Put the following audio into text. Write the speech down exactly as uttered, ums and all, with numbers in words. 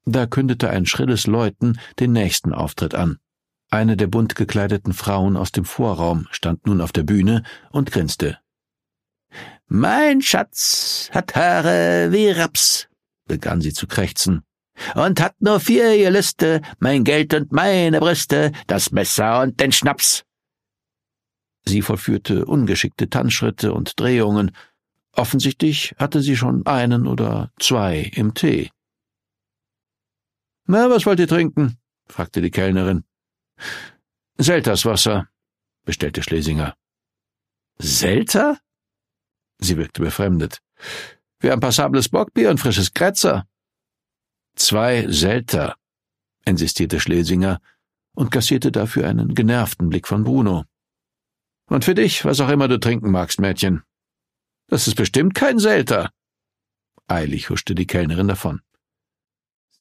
Da kündete ein schrilles Läuten den nächsten Auftritt an. Eine der bunt gekleideten Frauen aus dem Vorraum stand nun auf der Bühne und grinste. »Mein Schatz hat Haare wie Raps«, begann sie zu krächzen, »und hat nur vier Gelüste, mein Geld und meine Brüste, das Messer und den Schnaps.« Sie vollführte ungeschickte Tanzschritte und Drehungen. Offensichtlich hatte sie schon einen oder zwei im Tee. »Na, was wollt ihr trinken?« fragte die Kellnerin. »Selterswasser«, bestellte Schlesinger. »Selter?« Sie wirkte befremdet. »Wir haben passables Bockbier und frisches Kretzer.« »Zwei Selter«, insistierte Schlesinger und kassierte dafür einen genervten Blick von Bruno. »Und für dich, was auch immer du trinken magst, Mädchen.« »Das ist bestimmt kein Selter.« Eilig huschte die Kellnerin davon.